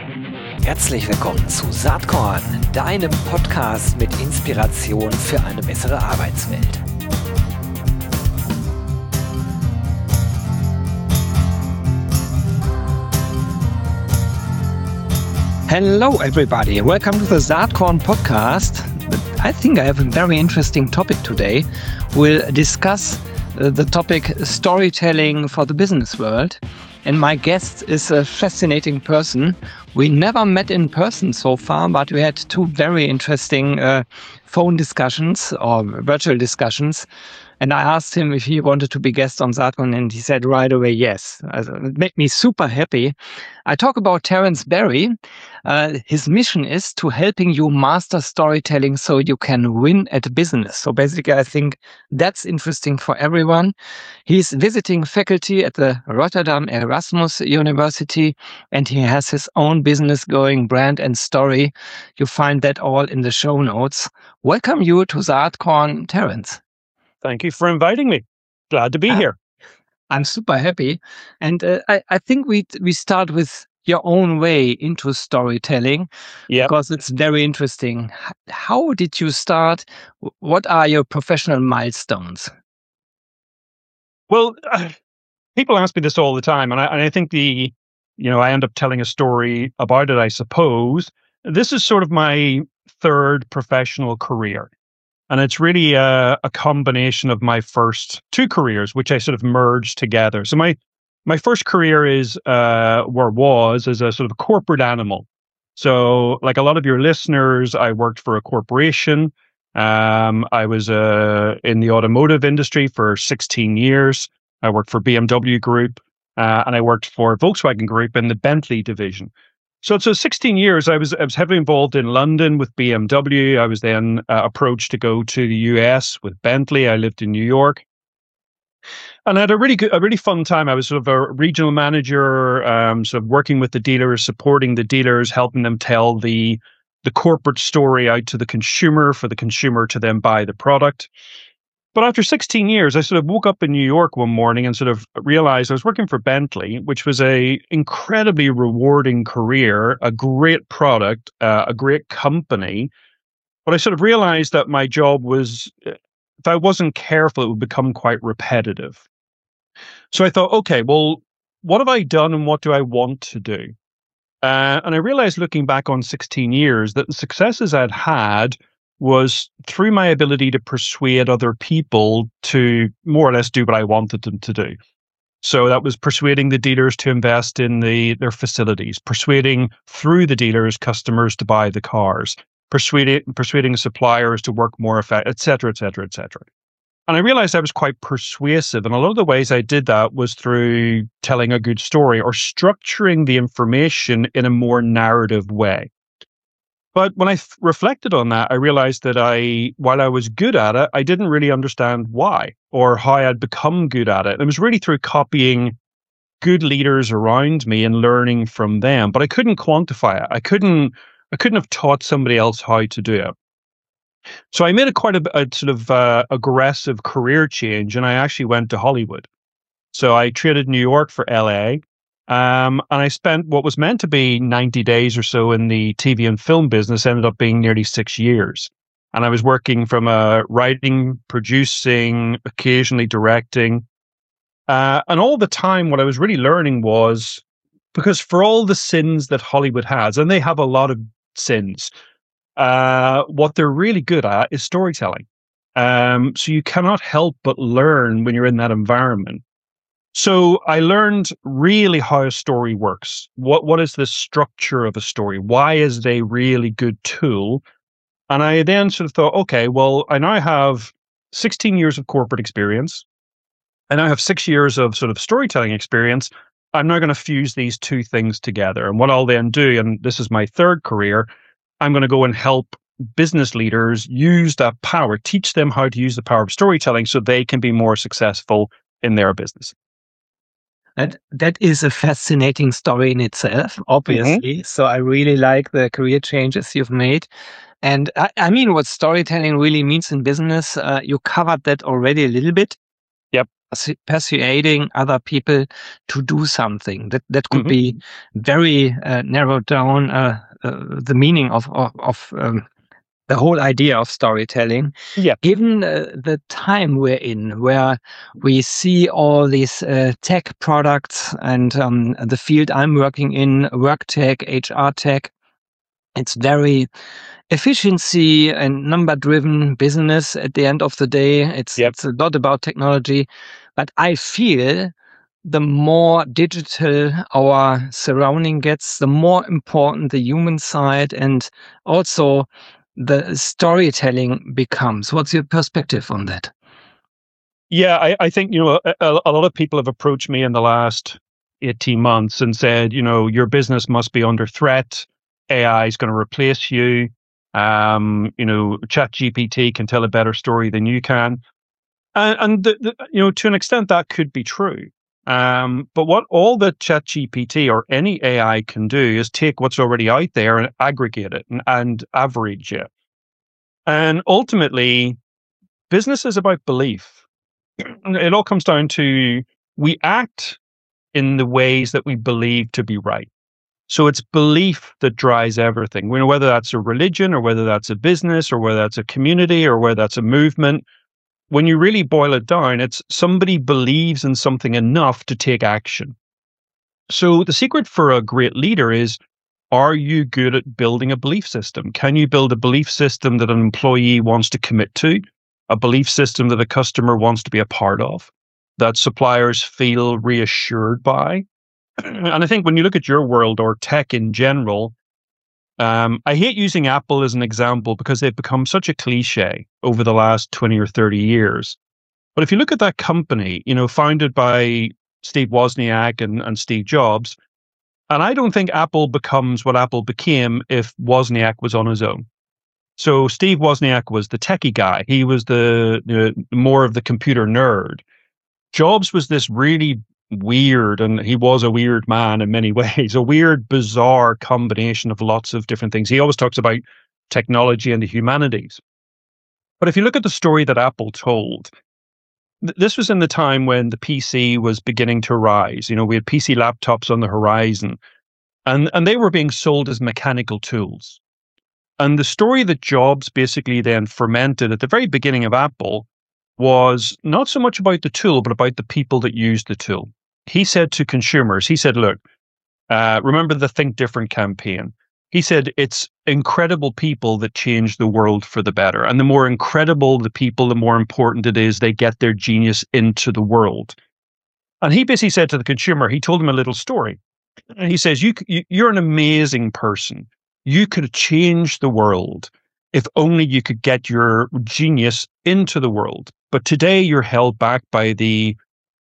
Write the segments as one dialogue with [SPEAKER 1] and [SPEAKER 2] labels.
[SPEAKER 1] Herzlich willkommen zu Saatkorn, deinem Podcast mit Inspiration für eine bessere Arbeitswelt. Hello everybody, welcome to the Saatkorn podcast. I think I have a very interesting topic today. We'll discuss the topic storytelling for the business world. And my guest is a fascinating person. We never met in person so far, but we had two very interesting phone discussions or virtual discussions. And I asked him if he wanted to be guest on Saatkorn, and he said right away yes. It made me super happy. I talk about Terence Berry. His mission is to helping you master storytelling so you can win at business. So basically, I think that's interesting for everyone. He's visiting faculty at the Rotterdam Erasmus University, and he has his own business going, Brand and Story. You find that all in the show notes. Welcome you to Saatkorn, Terence.
[SPEAKER 2] Thank you for inviting me. Glad to be here.
[SPEAKER 1] I'm super happy. And I think we start with your own way into storytelling, because it's very interesting. How did you start? What are your professional milestones?
[SPEAKER 2] Well, people ask me this all the time, and I think I end up telling a story about it, I suppose. This is sort of my third professional career. And it's really a combination of my first two careers, which I sort of merged together. So my first career was as a sort of corporate animal. So like a lot of your listeners, I worked for a corporation. I was in the automotive industry for 16 years. I worked for BMW Group, and I worked for Volkswagen Group in the Bentley division. So 16 years, I was heavily involved in London with BMW. I was then approached to go to the US with Bentley. I lived in New York, and I had a really fun time. I was sort of a regional manager, sort of working with the dealers, supporting the dealers, helping them tell the corporate story out to the consumer for the consumer to then buy the product. But after 16 years, I sort of woke up in New York one morning and sort of realized I was working for Bentley, which was a incredibly rewarding career, a great product, a great company. But I sort of realized that my job was, if I wasn't careful, it would become quite repetitive. So I thought, okay, well, what have I done and what do I want to do? And I realized looking back on 16 years that the successes I'd had was through my ability to persuade other people to more or less do what I wanted them to do. So that was persuading the dealers to invest in their facilities, persuading through the dealers customers to buy the cars, persuading suppliers to work more effectively, et cetera, et cetera, et cetera. And I realized I was quite persuasive. And a lot of the ways I did that was through telling a good story or structuring the information in a more narrative way. But when I reflected on that, I realized that while I was good at it, I didn't really understand why or how I'd become good at it. It was really through copying good leaders around me and learning from them, but I couldn't quantify it. I couldn't have taught somebody else how to do it. So I made quite a sort of aggressive career change, and I actually went to Hollywood. So I traded New York for LA. And I spent what was meant to be 90 days or so in the TV and film business, ended up being nearly 6 years. And I was working from writing, producing, occasionally directing. And all the time, what I was really learning was, because for all the sins that Hollywood has, and they have a lot of sins, what they're really good at is storytelling. So you cannot help but learn when you're in that environment. So I learned really how a story works. What is the structure of a story? Why is it a really good tool? And I then sort of thought, okay, well, I now have 16 years of corporate experience. I now have 6 years of sort of storytelling experience. I'm now going to fuse these two things together. And what I'll then do, and this is my third career, I'm going to go and help business leaders use that power, teach them how to use the power of storytelling so they can be more successful in their business.
[SPEAKER 1] That is a fascinating story in itself, obviously. Mm-hmm. So I really like the career changes you've made. And I mean, what storytelling really means in business, you covered that already a little bit.
[SPEAKER 2] Yep.
[SPEAKER 1] persuading other people to do something. That could
[SPEAKER 2] Mhm.
[SPEAKER 1] be very narrowed down the meaning of the whole idea of storytelling.
[SPEAKER 2] Yeah.
[SPEAKER 1] Given the time we're in, where we see all these tech products and the field I'm working in, work tech, HR tech, it's very efficiency and number driven business at the end of the day. It's a lot about technology, but I feel the more digital our surrounding gets, the more important the human side and also the storytelling becomes. What's your perspective on that?
[SPEAKER 2] Yeah, I think, a lot of people have approached me in the last 18 months and said, your business must be under threat. AI is going to replace you. ChatGPT can tell a better story than you can. And to an extent, that could be true. But what all the ChatGPT or any AI can do is take what's already out there and aggregate it and average it. And ultimately, business is about belief. It all comes down to we act in the ways that we believe to be right. So it's belief that drives everything. Whether that's a religion or whether that's a business or whether that's a community or whether that's a movement. When you really boil it down, it's somebody believes in something enough to take action. So the secret for a great leader is, are you good at building a belief system? Can you build a belief system that an employee wants to commit to? A belief system that a customer wants to be a part of? That suppliers feel reassured by? And I think when you look at your world or tech in general, I hate using Apple as an example because they've become such a cliche over the last 20 or 30 years. But if you look at that company, founded by Steve Wozniak and Steve Jobs, and I don't think Apple becomes what Apple became if Wozniak was on his own. So Steve Wozniak was the techie guy. He was the more of the computer nerd. Jobs was this really weird, and he was a weird man in many ways, a weird, bizarre combination of lots of different things. He always talks about technology and the humanities. But if you look at the story that Apple told, this was in the time when the PC was beginning to rise. We had PC laptops on the horizon, and they were being sold as mechanical tools. And the story that Jobs basically then fermented at the very beginning of Apple was not so much about the tool, but about the people that used the tool. He said to consumers, look, remember the Think Different campaign. He said, it's incredible people that change the world for the better. And the more incredible the people, the more important it is they get their genius into the world. And he basically said to the consumer, he told him a little story. And he says, you're an amazing person. You could change the world if only you could get your genius into the world. But today you're held back by the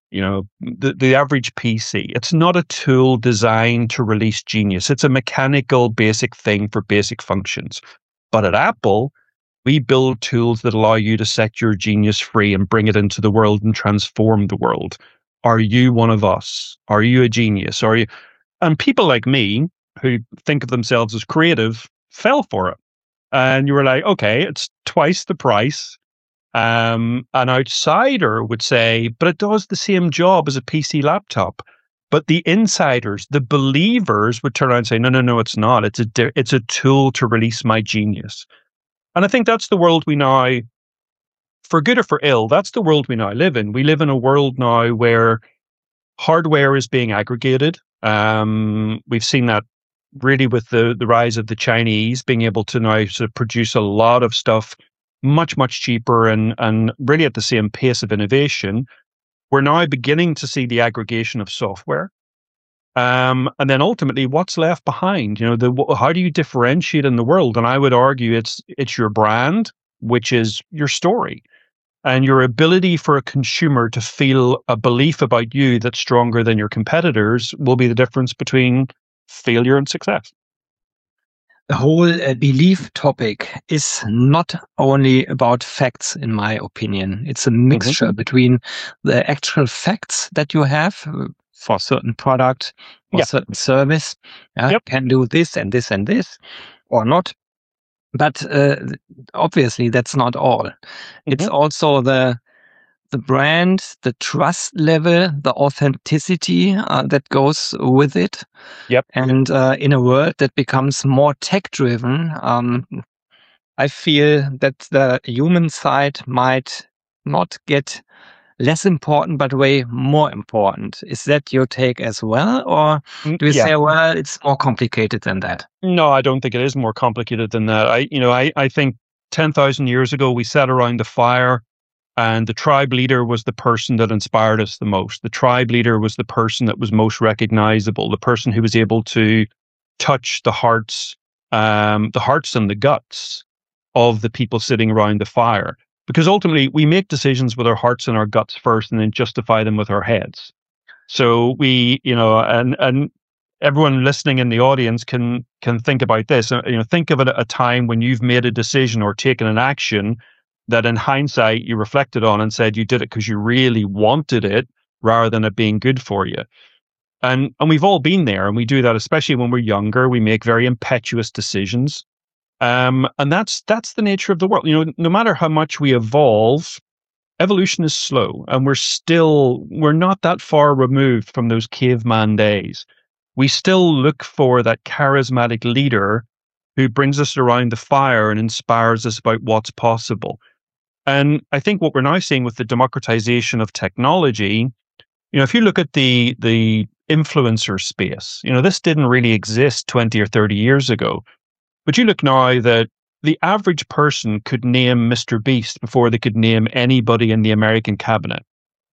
[SPEAKER 2] average PC. It's not a tool designed to release genius. It's a mechanical basic thing for basic functions. But at Apple, we build tools that allow you to set your genius free and bring it into the world and transform the world. Are you one of us? Are you a genius? Are you? And people like me who think of themselves as creative fell for it. And you were like, okay, it's twice the price. An outsider would say, but it does the same job as a PC laptop. But the insiders, the believers would turn around and say, no, it's not. It's a tool to release my genius. And I think that's the world we now, for good or for ill, that's the world we now live in. We live in a world now where hardware is being aggregated. We've seen that really with the rise of the Chinese being able to now sort of produce a lot of stuff much, much cheaper and really at the same pace of innovation. We're now beginning to see the aggregation of software. And then ultimately, what's left behind? How do you differentiate in the world? And I would argue it's your brand, which is your story, and your ability for a consumer to feel a belief about you that's stronger than your competitors will be the difference between failure and success.
[SPEAKER 1] The whole belief topic is not only about facts, in my opinion. It's a mixture between the actual facts that you have for a certain product or certain service. Can do this and this and this or not. But obviously, that's not all. It's also the the brand, the trust level, the authenticity that goes with it.
[SPEAKER 2] Yep.
[SPEAKER 1] And in a world that becomes more tech-driven, I feel that the human side might not get less important, but way more important. Is that your take as well? Or do you
[SPEAKER 2] Yeah.
[SPEAKER 1] say, well, it's more complicated than that?
[SPEAKER 2] No, I don't think it is more complicated than that. I think 10,000 years ago, we sat around the fire and the tribe leader was the person that inspired us the most. The tribe leader was the person that was most recognizable, the person who was able to touch the hearts and the guts of the people sitting around the fire. Because ultimately, we make decisions with our hearts and our guts first and then justify them with our heads. So and everyone listening in the audience can think about this. Think of it at a time when you've made a decision or taken an action that in hindsight you reflected on and said you did it because you really wanted it rather than it being good for you. And we've all been there, and we do that, especially when we're younger. We make very impetuous decisions. And that's the nature of the world. No matter how much we evolve, evolution is slow, and we're not that far removed from those caveman days. We still look for that charismatic leader who brings us around the fire and inspires us about what's possible. And I think what we're now seeing with the democratization of technology, if you look at the influencer space, this didn't really exist 20 or 30 years ago. But you look now that the average person could name Mr. Beast before they could name anybody in the American cabinet,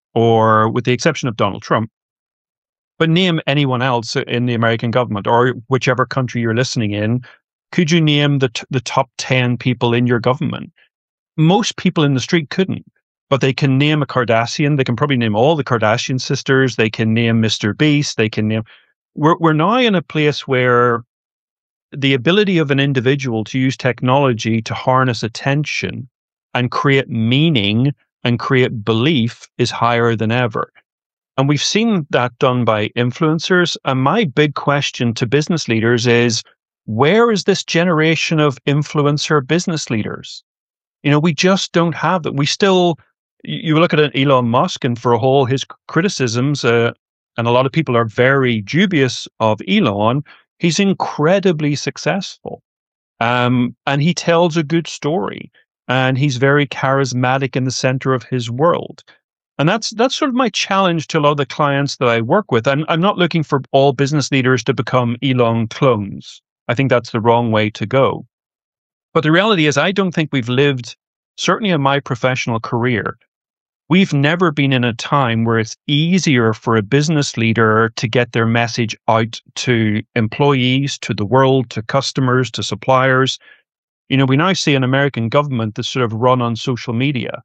[SPEAKER 2] or with the exception of Donald Trump, but name anyone else in the American government or whichever country you're listening in. Could you name the top 10 people in your government? Most people in the street couldn't, but they can name a Kardashian. They can probably name all the Kardashian sisters. They can name Mr. Beast. They can name. We're now in a place where the ability of an individual to use technology to harness attention and create meaning and create belief is higher than ever. And we've seen that done by influencers. And my big question to business leaders is, where is this generation of influencer business leaders? We just don't have them. We still, you look at Elon Musk, and for all his criticisms, and a lot of people are very dubious of Elon, he's incredibly successful. And he tells a good story, and he's very charismatic in the center of his world. And that's sort of my challenge to a lot of the clients that I work with. And I'm not looking for all business leaders to become Elon clones. I think that's the wrong way to go. But the reality is, I don't think we've lived, certainly in my professional career, we've never been in a time where it's easier for a business leader to get their message out to employees, to the world, to customers, to suppliers. We now see an American government that's sort of run on social media,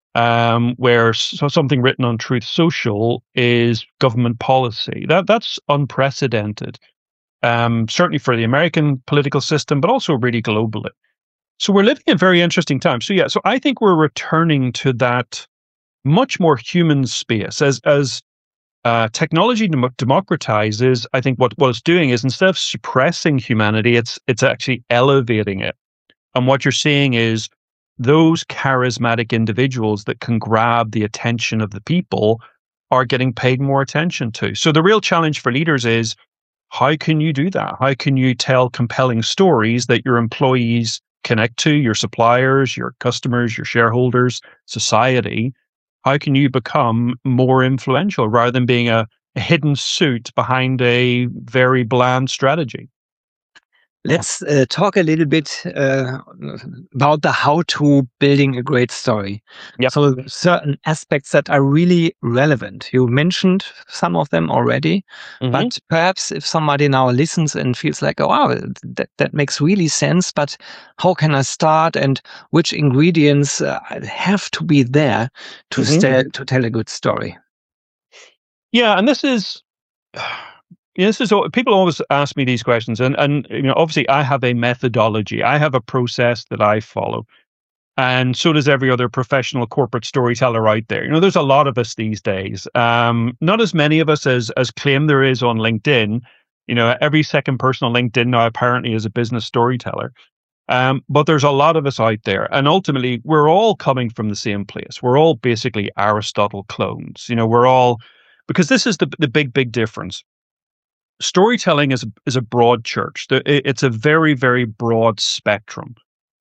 [SPEAKER 2] where something written on Truth Social is government policy. That's unprecedented, certainly for the American political system, but also really globally. So we're living in very interesting times. So I think we're returning to that much more human space as technology democratizes. I think what it's doing is, instead of suppressing humanity, it's actually elevating it. And what you're seeing is those charismatic individuals that can grab the attention of the people are getting paid more attention to. So the real challenge for leaders is, how can you do that? How can you tell compelling stories that your employees connect to, your suppliers, your customers, your shareholders, society? How can you become more influential rather than being a hidden suit behind a very bland strategy?
[SPEAKER 1] Let's talk a little bit about the how-to building a great story.
[SPEAKER 2] Yep.
[SPEAKER 1] So certain aspects that are really relevant. You mentioned some of them already, but perhaps if somebody now listens and feels like, oh, wow, that makes really sense, but how can I start, and which ingredients have to be there to tell a good story?
[SPEAKER 2] Yeah, and this is people always ask me these questions, and obviously I have a methodology, I have a process that I follow, and so does every other professional corporate storyteller out there. There's a lot of us these days, not as many of us as claim there is on LinkedIn. Every second person on LinkedIn now apparently is a business storyteller. But there's a lot of us out there, and ultimately we're all coming from the same place. We're all basically Aristotle clones. We're all, because this is the big difference. Storytelling is a broad church. It's a very, very broad spectrum.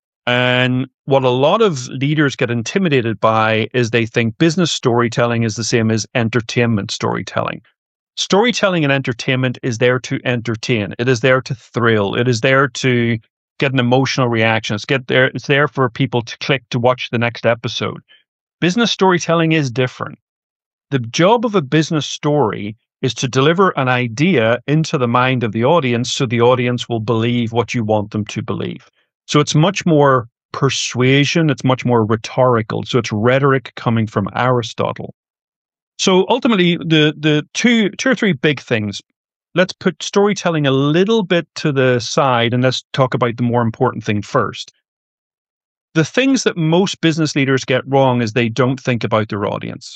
[SPEAKER 2] And what a lot of leaders get intimidated by is they think business storytelling is the same as entertainment storytelling. Storytelling and entertainment is there to entertain. It is there to thrill. It is there to get an emotional reaction. It's there for people to click to watch the next episode. Business storytelling is different. The job of a business story is to deliver an idea into the mind of the audience so the audience will believe what you want them to believe. So it's much more persuasion, it's much more rhetorical. So it's rhetoric coming from Aristotle. So ultimately, the two or three big things. Let's put storytelling a little bit to the side and let's talk about the more important thing first. The things that most business leaders get wrong is they don't think about their audience.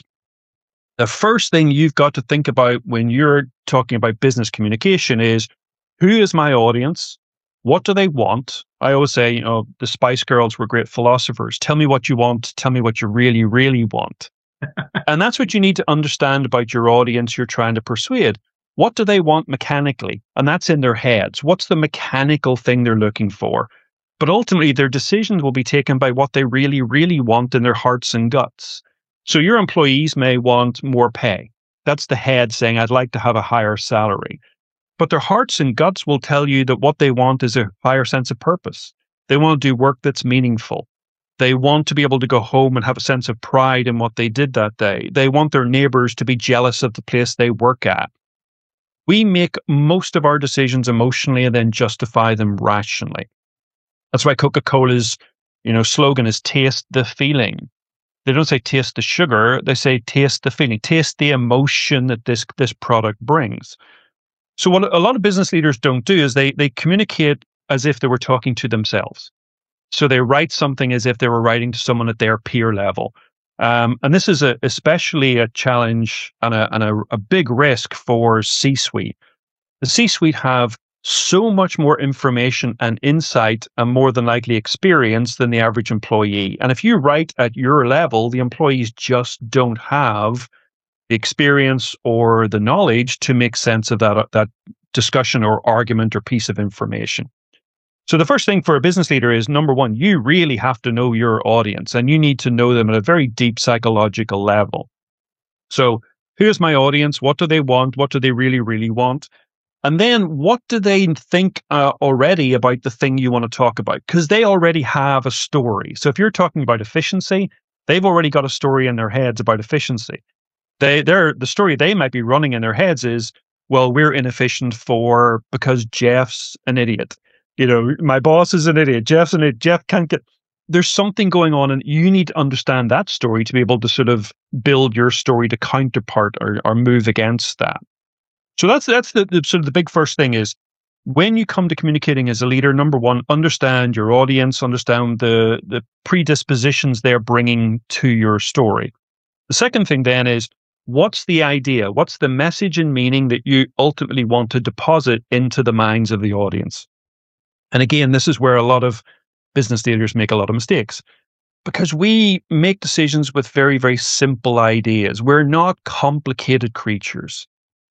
[SPEAKER 2] The first thing you've got to think about when you're talking about business communication is, who is my audience? What do they want? I always say, the Spice Girls were great philosophers. Tell me what you want. Tell me what you really, really want. And that's what you need to understand about your audience you're trying to persuade. What do they want mechanically? And that's in their heads. What's the mechanical thing they're looking for? But ultimately, their decisions will be taken by what they really, really want in their hearts and guts. So your employees may want more pay. That's the head saying, I'd like to have a higher salary. But their hearts and guts will tell you that what they want is a higher sense of purpose. They want to do work that's meaningful. They want to be able to go home and have a sense of pride in what they did that day. They want their neighbors to be jealous of the place they work at. We make most of our decisions emotionally and then justify them rationally. That's why Coca-Cola's, slogan is taste the feeling. They don't say taste the sugar. They say taste the feeling, taste the emotion that this product brings. So what a lot of business leaders don't do is they communicate as if they were talking to themselves. So they write something as if they were writing to someone at their peer level. And this is especially a challenge and a big risk for C-suite. The C-suite have so much more information and insight and more than likely experience than the average employee. And if you write at your level, the employees just don't have the experience or the knowledge to make sense of that discussion or argument or piece of information. So the first thing for a business leader is, number one, you really have to know your audience and you need to know them at a very deep psychological level. So who's my audience? What do they want? What do they really, really want? And then what do they think already about the thing you want to talk about? Because they already have a story. So if you're talking about efficiency, they've already got a story in their heads about efficiency. The story they might be running in their heads is, well, we're inefficient because Jeff's an idiot. My boss is an idiot. Jeff's an idiot. Jeff can't get. There's something going on, and you need to understand that story to be able to sort of build your story to counterpart or move against that. So that's the sort of the big first thing is, when you come to communicating as a leader, number one, understand your audience, understand the predispositions they're bringing to your story. The second thing then is, what's the idea? What's the message and meaning that you ultimately want to deposit into the minds of the audience? And again, this is where a lot of business leaders make a lot of mistakes, because we make decisions with very, very simple ideas. We're not complicated creatures.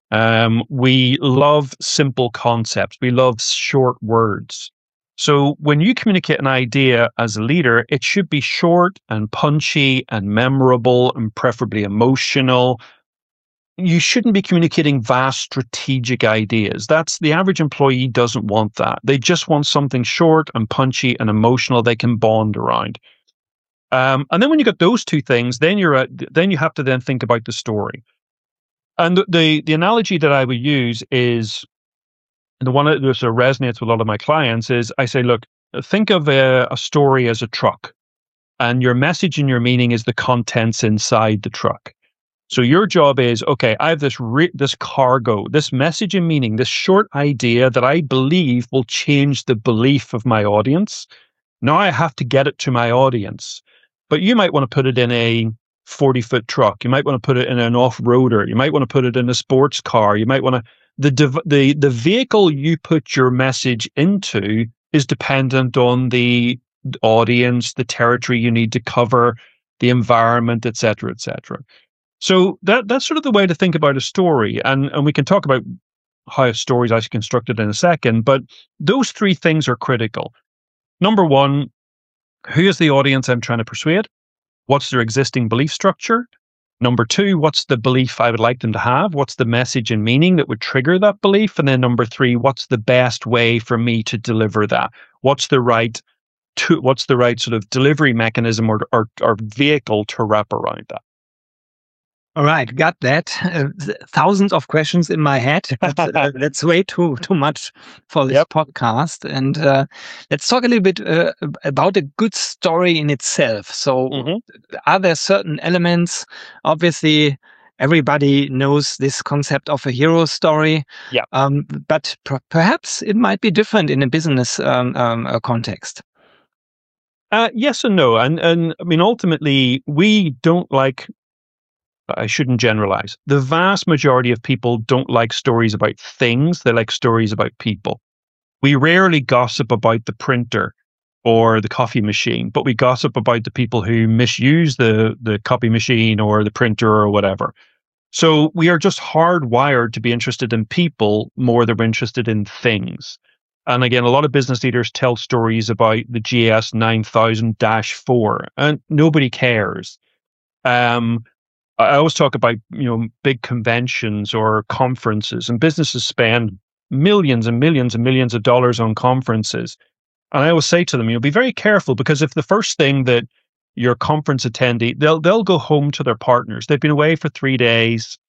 [SPEAKER 2] We love simple concepts. We love short words. So when you communicate an idea as a leader, it should be short and punchy and memorable and preferably emotional. You shouldn't be communicating vast strategic ideas. The average employee doesn't want that. They just want something short and punchy and emotional they can bond around. And then when you got those two things, then you have to then think about the story. And the analogy that I would use is, the one that sort of resonates with a lot of my clients is, I say, look, think of a story as a truck, and your message and your meaning is the contents inside the truck. So your job is, okay, I have this cargo, this message and meaning, this short idea that I believe will change the belief of my audience. Now I have to get it to my audience. But you might want to put it in a 40-foot truck. You might want to put it in an off-roader. You might want to put it in a sports car. You might want to, the vehicle you put your message into is dependent on the audience, the territory you need to cover, the environment, et cetera, et cetera. So that's sort of the way to think about a story. And we can talk about how a story is actually constructed in a second, but those three things are critical. Number one, who is the audience I'm trying to persuade? What's their existing belief structure? Number two, what's the belief I would like them to have? What's the message and meaning that would trigger that belief? And then number three, what's the best way for me to deliver that? What's the right sort of delivery mechanism or vehicle to wrap around that?
[SPEAKER 1] All right, got that. Thousands of questions in my head. That's way too much for this podcast. And let's talk a little bit about a good story in itself. So, are there certain elements? Obviously, everybody knows this concept of a hero story.
[SPEAKER 2] Yeah.
[SPEAKER 1] But perhaps it might be different in a business context.
[SPEAKER 2] Yes and no. And I mean, ultimately, we don't like. I shouldn't generalize. The vast majority of people don't like stories about things. They like stories about people. We rarely gossip about the printer or the coffee machine, but we gossip about the people who misuse the copy machine or the printer or whatever. So we are just hardwired to be interested in people more than we're interested in things. And again, a lot of business leaders tell stories about the GS 9000-4, and nobody cares. I always talk about, big conventions or conferences, and businesses spend millions and millions and millions of dollars on conferences. And I always say to them, be very careful, because if the first thing that your conference attendee, they'll go home to their partners. They've been away for 3 days,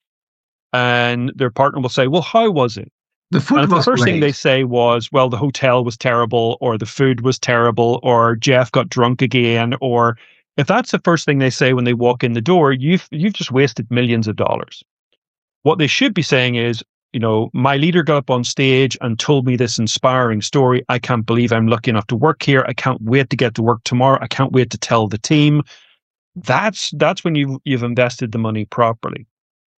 [SPEAKER 2] and their partner will say, well, how was it?
[SPEAKER 1] The food
[SPEAKER 2] and if
[SPEAKER 1] was
[SPEAKER 2] the first
[SPEAKER 1] great.
[SPEAKER 2] thing they say was, well, the hotel was terrible, or the food was terrible, or Jeff got drunk again, or if that's the first thing they say when they walk in the door, you've just wasted millions of dollars. What they should be saying is, my leader got up on stage and told me this inspiring story. I can't believe I'm lucky enough to work here. I can't wait to get to work tomorrow. I can't wait to tell the team. That's when you've invested the money properly.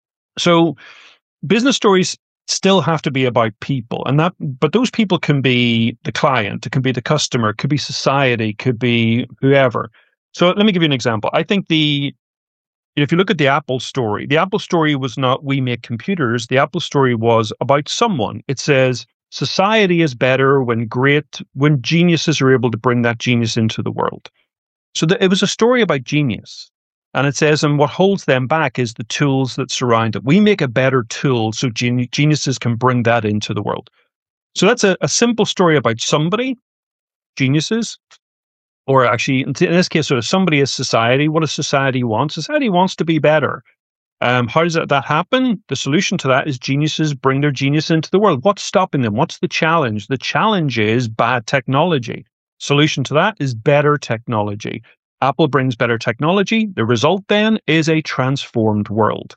[SPEAKER 2] So business stories still have to be about people, but those people can be the client, it can be the customer, it could be society, it could be whoever. So let me give you an example. I think if you look at the Apple story was not we make computers. The Apple story was about someone. It says society is better when geniuses are able to bring that genius into the world. So it was a story about genius. And it says, and what holds them back is the tools that surround it. We make a better tool so geniuses can bring that into the world. So that's a simple story about somebody, geniuses, or actually, in this case, sort of somebody is society. What does society want? Society wants to be better. How does that happen? The solution to that is geniuses bring their genius into the world. What's stopping them? What's the challenge? The challenge is bad technology. Solution to that is better technology. Apple brings better technology. The result then is a transformed world.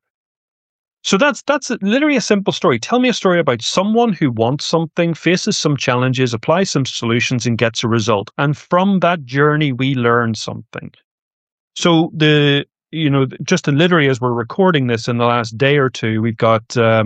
[SPEAKER 2] So that's literally a simple story. Tell me a story about someone who wants something, faces some challenges, applies some solutions, and gets a result. And from that journey, we learn something. So just literally as we're recording this in the last day or two, we've got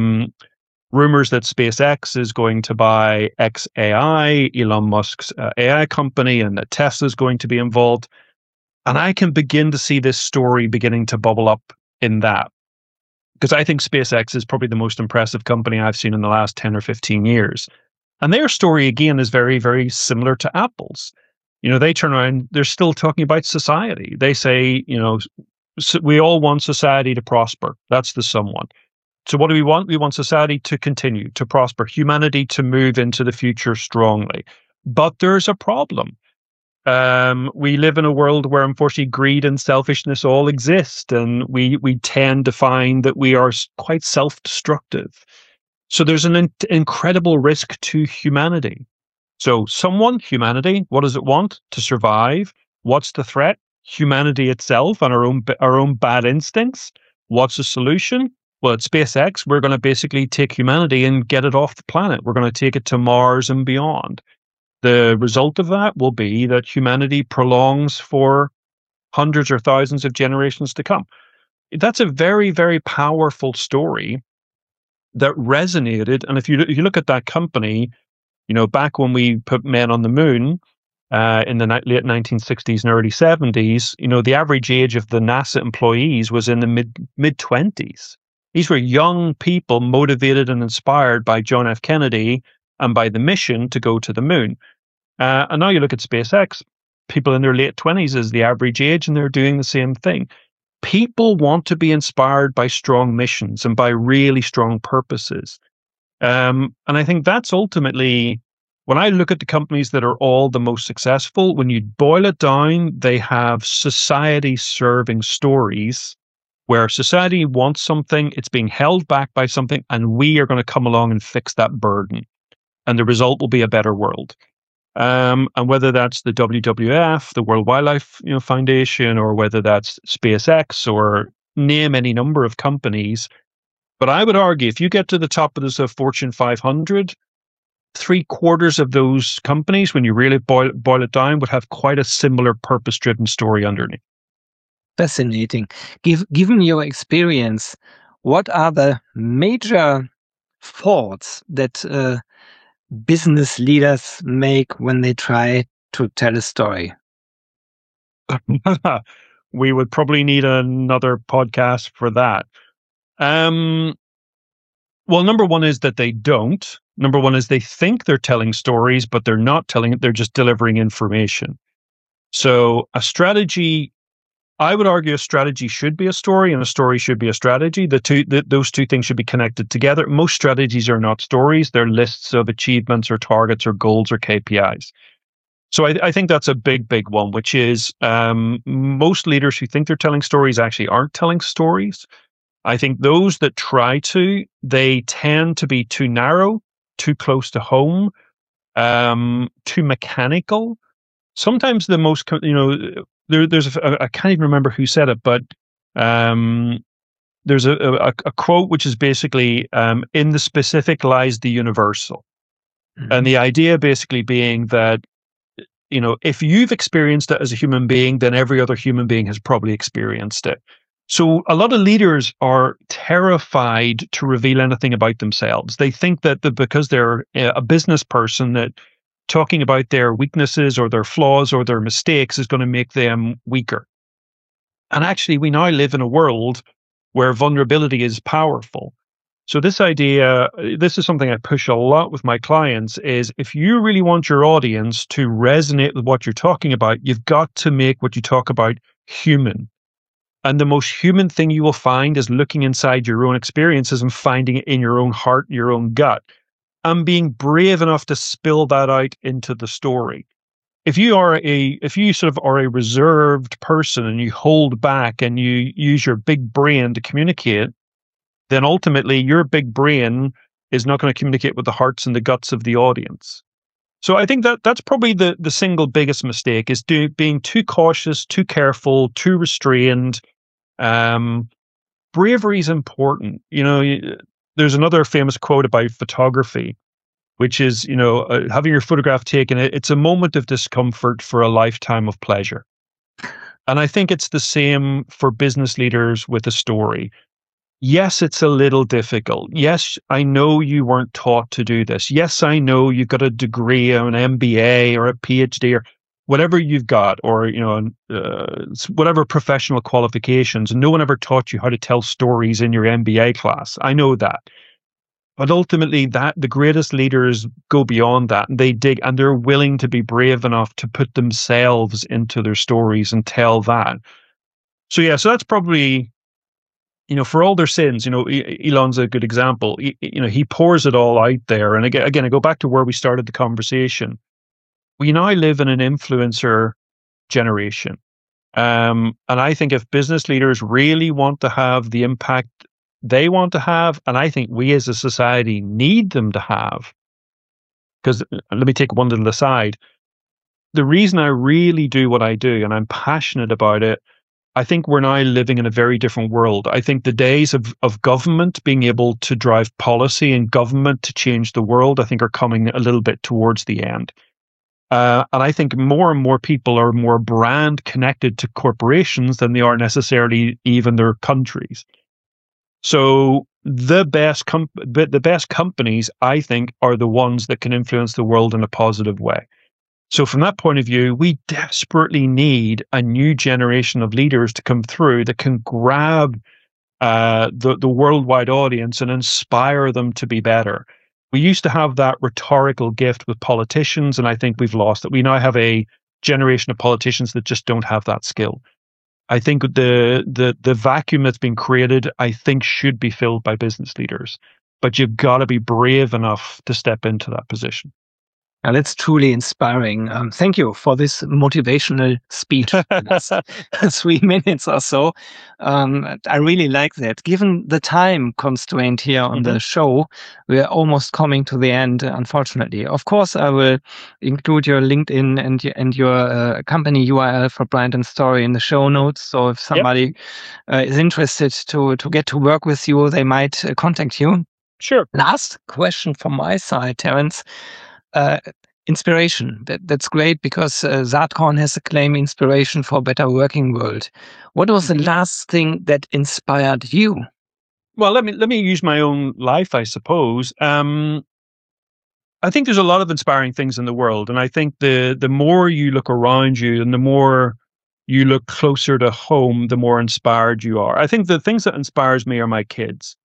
[SPEAKER 2] rumors that SpaceX is going to buy xAI, Elon Musk's AI company, and that Tesla is going to be involved. And I can begin to see this story beginning to bubble up in that. Because I think SpaceX is probably the most impressive company I've seen in the last 10 or 15 years. And their story, again, is very, very similar to Apple's. They turn around, they're still talking about society. They say, we all want society to prosper. That's the someone. So what do we want? We want society to continue to prosper, humanity to move into the future strongly. But there's a problem. We live in a world where, unfortunately, greed and selfishness all exist, and we tend to find that we are quite self-destructive. So there's an incredible risk to humanity. So humanity, what does it want to survive? What's the threat? Humanity itself and our own bad instincts. What's the solution? Well, at SpaceX, we're going to basically take humanity and get it off the planet. We're going to take it to Mars and beyond. The result of that will be that humanity prolongs for hundreds or thousands of generations to come. That's a very, very powerful story that resonated. And if you look at that company, Back when we put men on the moon in the late 1960s and early 70s, the average age of the NASA employees was in the mid 20s. These were young people motivated and inspired by John F. Kennedy and by the mission to go to the moon. And now you look at SpaceX, people in their late 20s is the average age, and they're doing the same thing. People want to be inspired by strong missions and by really strong purposes. And I think that's ultimately, when I look at the companies that are all the most successful, when you boil it down, they have society-serving stories where society wants something, it's being held back by something, and we are going to come along and fix that burden. And the result will be a better world. And whether that's the WWF, the World Wildlife Foundation, or whether that's SpaceX, or name any number of companies. But I would argue if you get to the top of this Fortune 500, 3/4 of those companies, when you really boil it down, would have quite a similar purpose-driven story underneath.
[SPEAKER 1] Fascinating. Given your experience, what are the major faults that business leaders make when they try to tell a story?
[SPEAKER 2] We would probably need another podcast for that. Well, number one is that they don't. Number one is they think they're telling stories, but they're not telling it. They're just delivering information. So a strategy, I would argue a strategy should be a story and a story should be a strategy. Those two things should be connected together. Most strategies are not stories. They're lists of achievements or targets or goals or KPIs. So I think that's a big, big one, which is most leaders who think they're telling stories actually aren't telling stories. I think those that try to, they tend to be too narrow, too close to home, too mechanical. Sometimes the most, there's I can't even remember who said it, but there's a quote which is basically, in the specific lies the universal. Mm-hmm. And the idea basically being that, if you've experienced it as a human being, then every other human being has probably experienced it. So a lot of leaders are terrified to reveal anything about themselves. They think that because they're a business person, that talking about their weaknesses or their flaws or their mistakes is going to make them weaker. And actually, we now live in a world where vulnerability is powerful. So this idea, this is something I push a lot with my clients, is if you really want your audience to resonate with what you're talking about, you've got to make what you talk about human. And the most human thing you will find is looking inside your own experiences and finding it in your own heart, your own gut, and being brave enough to spill that out into the story. If you sort of are a reserved person and you hold back and you use your big brain to communicate, then ultimately your big brain is not going to communicate with the hearts and the guts of the audience. So I think that's probably the single biggest mistake, is being too cautious, too careful, too restrained. Bravery is important. There's another famous quote about photography, which is, having your photograph taken, it's a moment of discomfort for a lifetime of pleasure. And I think it's the same for business leaders with a story. Yes, it's a little difficult. Yes, I know you weren't taught to do this. Yes, I know you've got a degree or an MBA or a PhD or whatever you've got, or whatever professional qualifications. No one ever taught you how to tell stories in your MBA class. I know that. But ultimately, the greatest leaders go beyond that, and they dig, and they're willing to be brave enough to put themselves into their stories and tell that. So that's probably, for all their sins, Elon's a good example. He pours it all out there. And again, I go back to where we started the conversation. We now live in an influencer generation. And I think if business leaders really want to have the impact they want to have, and I think we as a society need them to have, because let me take one little aside. The reason I really do what I do, and I'm passionate about it, I think we're now living in a very different world. I think the days of government being able to drive policy and government to change the world, I think are coming a little bit towards the end. And I think more and more people are more brand connected to corporations than they are necessarily even their countries. So the best companies, I think, are the ones that can influence the world in a positive way. So from that point of view, we desperately need a new generation of leaders to come through that can grab the worldwide audience and inspire them to be better. We used to have that rhetorical gift with politicians, and I think we've lost it. We now have a generation of politicians that just don't have that skill. I think the vacuum that's been created, I think, should be filled by business leaders. But you've got to be brave enough to step into that position.
[SPEAKER 1] And that's truly inspiring. Thank you for this motivational speech. 3 minutes or so. I really like that. Given the time constraint here on the show, we're almost coming to the end, unfortunately. Of course, I will include your LinkedIn and your company URL for Brand & Story in the show notes. So if somebody is interested to get to work with you, they might contact you.
[SPEAKER 2] Sure.
[SPEAKER 1] Last question from my side, Terence. Inspiration. That's great because Saatkorn has a claim inspiration for a better working world. What was the last thing that inspired you?
[SPEAKER 2] Well, let me use my own life, I suppose. I think there's a lot of inspiring things in the world, and I think the more you look around you and the more you look closer to home, the more inspired you are. I think the things that inspires me are my kids.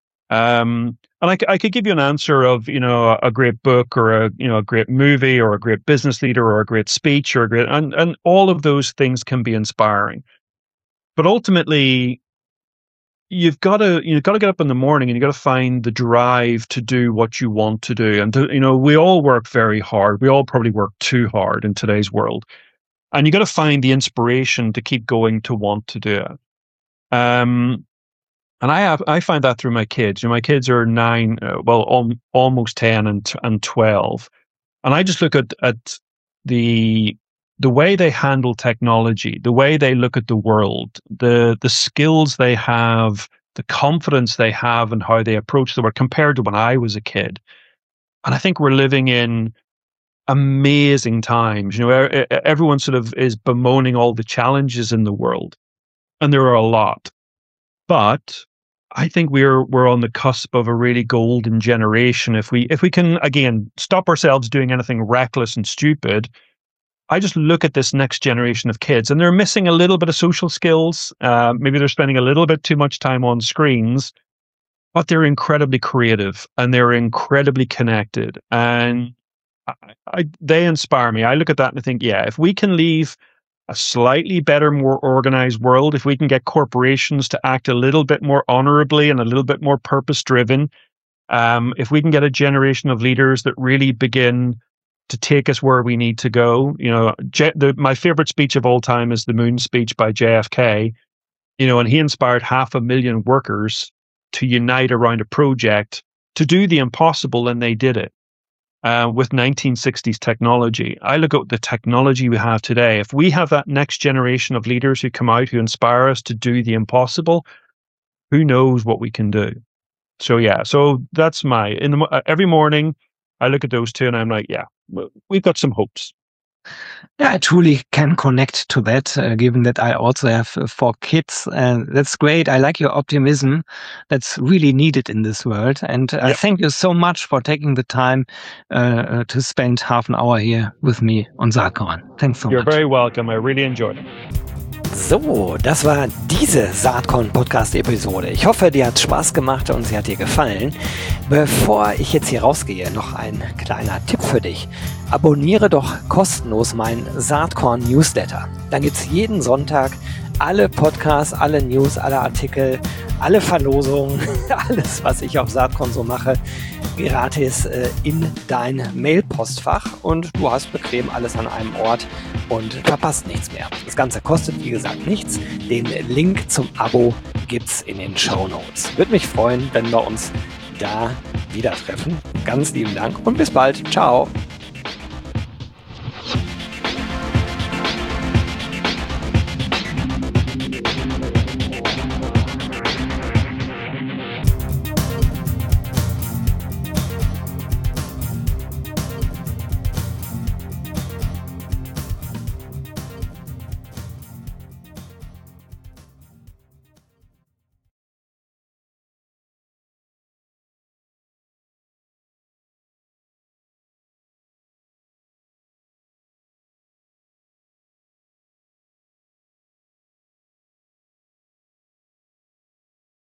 [SPEAKER 2] And I could give you an answer of, a great book or a great movie or a great business leader or a great speech or and all of those things can be inspiring. But ultimately, you've got to get up in the morning and you've got to find the drive to do what you want to do. And we all work very hard. We all probably work too hard in today's world. And you got to find the inspiration to keep going to want to do it. And I find that through my kids. My kids are 9, almost 10 and 12, and I just look at the way they handle technology, the way they look at the world, the skills they have, the confidence they have, and how they approach the world compared to when I was a kid. And I think we're living in amazing times. Everyone sort of is bemoaning all the challenges in the world, and there are a lot, but I think we're on the cusp of a really golden generation. If we can, again, stop ourselves doing anything reckless and stupid. I just look at this next generation of kids, and they're missing a little bit of social skills. Maybe they're spending a little bit too much time on screens, but they're incredibly creative and they're incredibly connected, and they inspire me. I look at that and I think, if we can leave a slightly better, more organized world, if we can get corporations to act a little bit more honorably and a little bit more purpose-driven, if we can get a generation of leaders that really begin to take us where we need to go. My favorite speech of all time is the Moon speech by JFK, and he inspired 500,000 workers to unite around a project to do the impossible, and they did it. With 1960s technology. I look at the technology we have today. If we have that next generation of leaders who come out, who inspire us to do the impossible, who knows what we can do? So that's every morning I look at those two and I'm like, we've got some hopes.
[SPEAKER 1] Yeah, I truly can connect to that, given that I also have 4 kids. That's great. I like your optimism. That's really needed in this world. And thank you so much for taking the time to spend half an hour here with me on Saatkorn. Thanks so much.
[SPEAKER 2] You're very welcome. I really enjoyed it.
[SPEAKER 3] So, das war diese Saatkorn-Podcast-Episode. Ich hoffe, dir hat Spaß gemacht und sie hat dir gefallen. Bevor ich jetzt hier rausgehe, noch ein kleiner Tipp für dich. Abonniere doch kostenlos meinen Saatkorn-Newsletter. Dann gibt es jeden Sonntag alle Podcasts, alle News, alle Artikel, alle Verlosungen, alles, was ich auf Saatkorn so mache, gratis in dein Mailpostfach, und du hast bequem alles an einem Ort und verpasst nichts mehr. Das Ganze kostet, wie gesagt, nichts. Den Link zum Abo gibt's in den Shownotes. Würde mich freuen, wenn wir uns da wieder treffen. Ganz lieben Dank und bis bald. Ciao.